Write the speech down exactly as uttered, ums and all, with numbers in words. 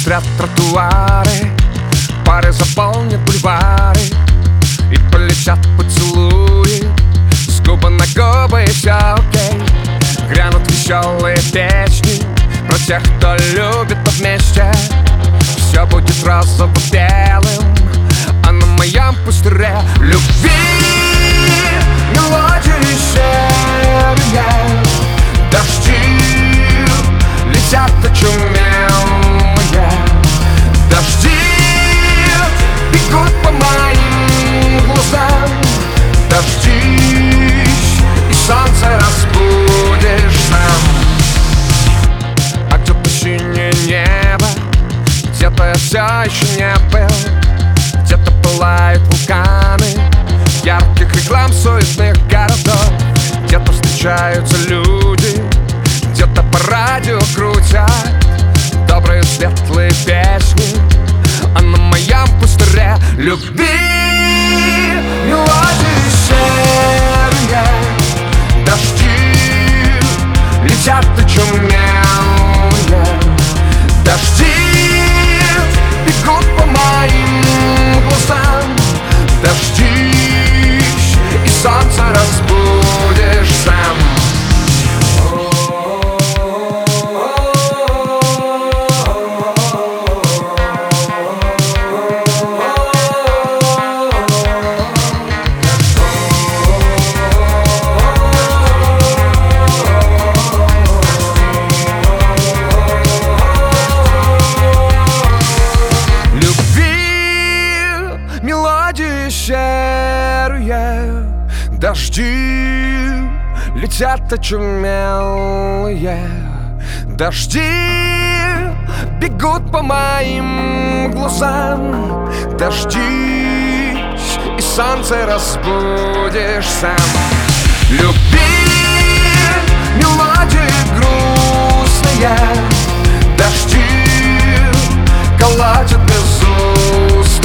Запестрят тротуары, пары заполнят бульвары, и полетят поцелуи с губы на губы, и все окей. Грянут веселые песни про тех, кто любит вместе. Все будет розово-белым, а на моем пустыре любви мелодии серые. Дожди летят очумелые, дожди бегут по моим глазам. Дождись, и солнце разбудишь сам. А где-то синее небо, где-то я все еще не был, где-то пылают вулканы ярких реклам суетных городов, где-то встречаются люди, где-то по радио крутят добрые светлые песни, а на моем пустыре любви мелодии серые. Дожди летят очумелые, дожди бегут по моим глазам. Дождись, и солнце разбудишь сам. Мелодии серые, дожди летят очумелые, дожди бегут по моим глазам. Дождись, и солнце разбудишь сам. Люби мелодии грустные, дожди колотят без уст.